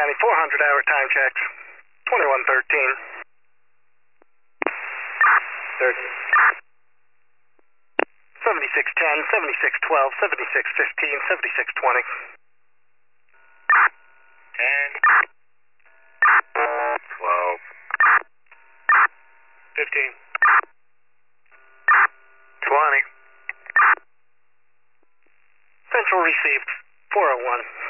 County, 400 hour time checks. 2113. 7610, 7612, 7615, 7620. 10, 12, 15, 20. Central received 401.